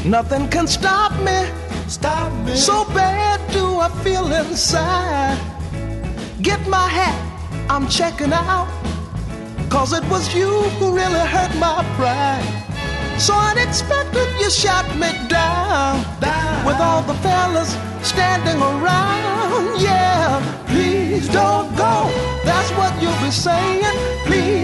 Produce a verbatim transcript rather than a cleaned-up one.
Nothing can stop me. Stop me. So bad do I feel inside. Get my hat, I'm checking out. Cause it was you who really hurt my pride. So unexpected you shot me down, down. With all the fellas standing around. Yeah, please don't go. That's what you'll be saying. Please